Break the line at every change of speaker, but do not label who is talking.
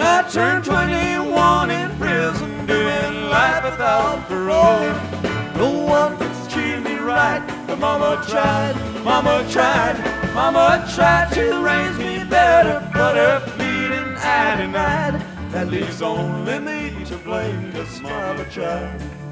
I turned 21 in prison, doing life without parole. No one could treat me right, but Mama tried, Mama tried, Mama tried to raise me better, but her pleading I denied. That leaves only me to blame, 'cause Mama tried.